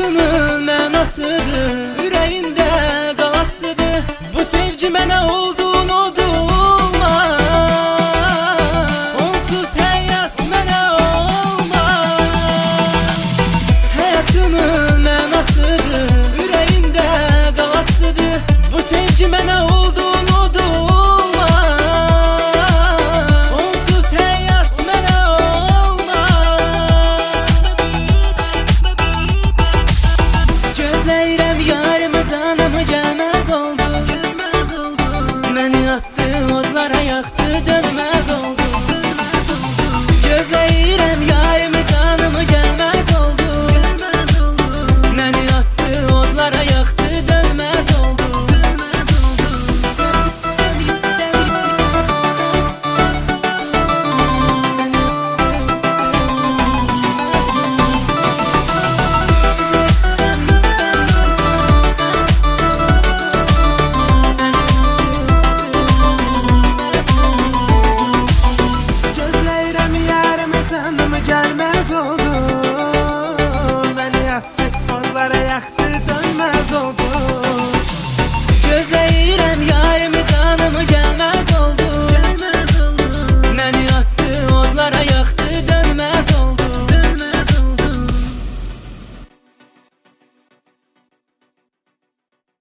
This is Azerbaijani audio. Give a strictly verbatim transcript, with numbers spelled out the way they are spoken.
Həyatımın mənasıdır, ürəyimdə qalasıdır. Bu sevgi mənə olduğun olmaz, onsuz həyat mənə olmaz. Həyatımın mənasıdır, ürəyimdə qalasıdır. Bu sevgi mənə olduğun olmaz, onsuz həyat mənə olmaz. Gözləyirəm yarımı, canımı gəlməz oldu, gəlməz oldu. Məni atdı, odlara yaxdı, dönməz oldu, dönməz oldu. Gözləyirəm yarımı, canımı gəlməz oldu, gəlməz oldu. Məni atdı, odlara yaxdı, dönməz oldu, dönməz oldu. Gözləyirəm yarımı, canımı gəlməz oldu. Məni yaktı, onlara yaktı, dönməz oldu. Gözləyirəm yarımı, canımı gəlməz oldu.